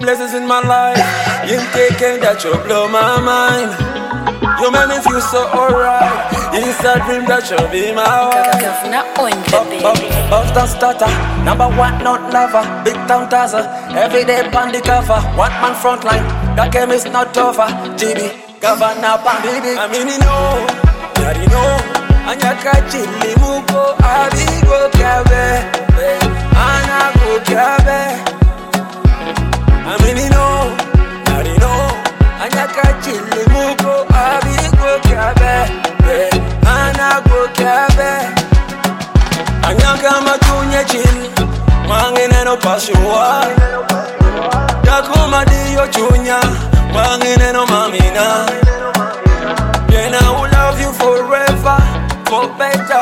blessings in my life. You taking that you blow my mind. You make me feel so alright. It's a dream that you'll be my wife. Boston starter, number one not lover. Big town taza, everyday on the cover. One man front line, that game is not over. GB, governor baby. I mean you know, you know. Anyaka chili muko, abigo kabe, ana go kabe. I mean you know. Anyaka chili muko, abigo kabe, ana go kabe. Anyaka matunya chili, mangene no pashuwa. Dakuma diyo chunya, mangene no mamina. Then I will love you forever, for better.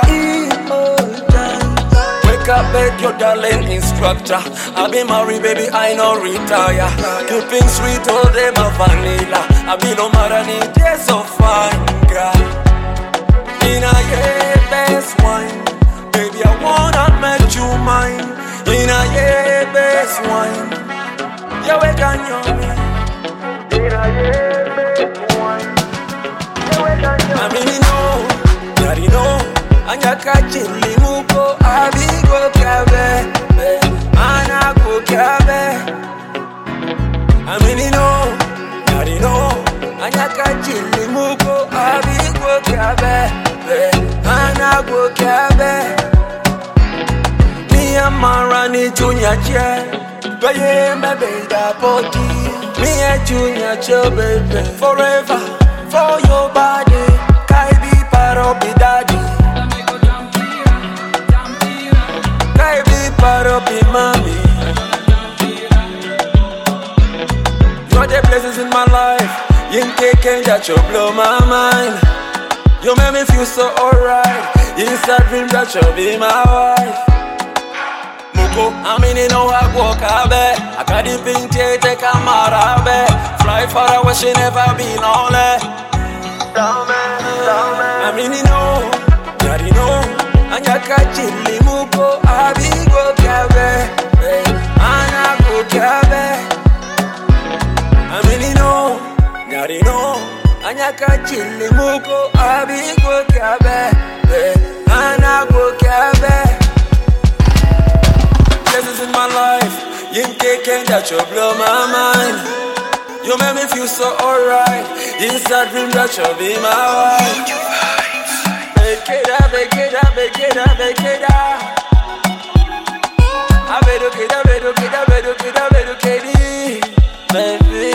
Wake up, beg your darling instructor. I be married, baby, I no retire. Keeping sweet all day, my vanilla. I be no matter any day, so fine, girl. In a year, best wine. Baby, I wanna make you mine. In a year, best wine. Yeah, we can know me. In a year, best wine. Yeah, we can know me. I mean, you know, anyaka chili muko, abigo kabe, ana go kabe. I mean, you know, anyaka chili muko, abigo kabe, ana go kabe. Me and Marani Junior Che, baye me beda body. Me and Junior Che, baby, forever for your body. Kaibi paro be daddy. Kaibi paro be mommy. You're the blessings in my life. You taking that you blow my mind. You make me feel so alright. It's a dream that you'll be my wife. Muko, I mean you know I walk a bit. I got the pink take a marabe. Fly far away, she never been all that. I mean you know, anyaka chili muko, abigo kabe, ana go kabe. I mean you know, anyaka chili muko, abigo kabe, ana go kabe. Blessings in my life, you taking that you blow my mind. You make me feel so alright. It's a dream that you'll be my wife. Bekeda, bekeda, bekeda, bekeda. Abedo keda, bedo keda, bedo keda, bedo kedi, baby.